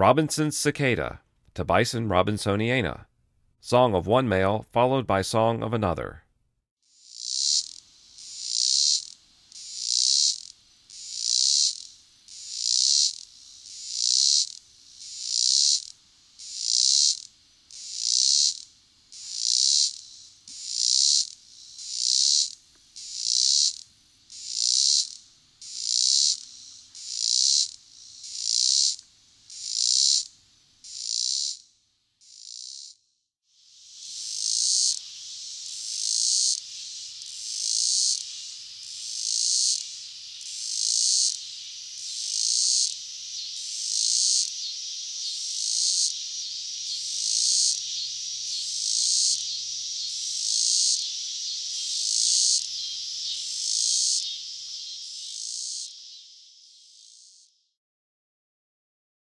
Robinson's cicada, to Bison robinsoniana, song of one male followed by song of another.